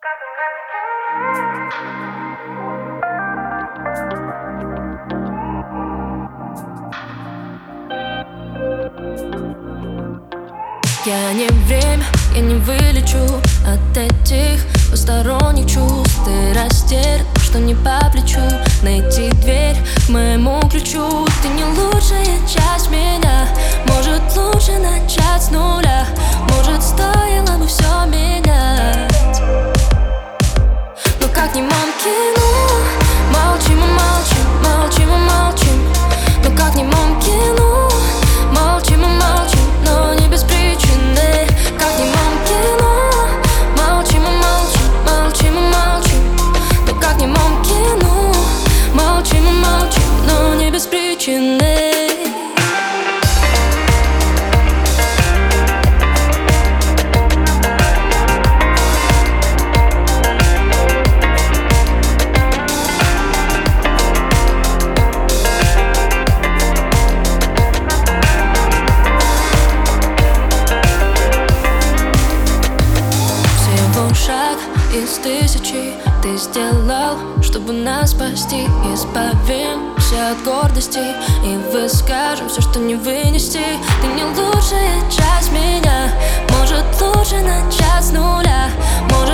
Я не время, я не вылечу от этих посторонних чувств. Ты растерян, что не по плечу найти дверь к моему ключу. Ты не лучшая часть меня, может лучше начать с нуля. Может стоило бы все менять, но как не мумкину. Молчим и молчим, молчим и молчим, но как не мумкину. Молчим и молчим, но не без причины. Как не мумкину. Молчим и молчим, молчим и молчим, но как не мумкину. Молчим и молчим, но не без причины. Шаг из тысячи ты сделал, чтобы нас спасти. Избавимся от гордости и выскажем все, что не вынести. Ты не лучшая часть меня, может лучше начать с нуля. Может